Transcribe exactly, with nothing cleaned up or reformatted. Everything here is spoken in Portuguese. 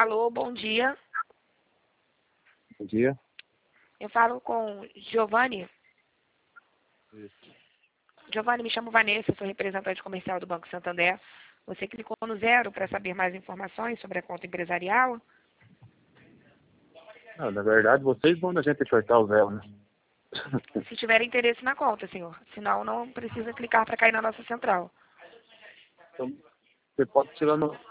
Alô, bom dia. Bom dia. Eu falo com Giovanni. Isso. Giovanni, me chamo Vanessa, sou representante comercial do Banco Santander. Você clicou no zero para saber mais informações sobre a conta empresarial? Não, na verdade, vocês vão da gente apertar o véu, né? Se tiver interesse na conta, senhor. Senão, não precisa clicar para cair na nossa central. Então, você pode tirar no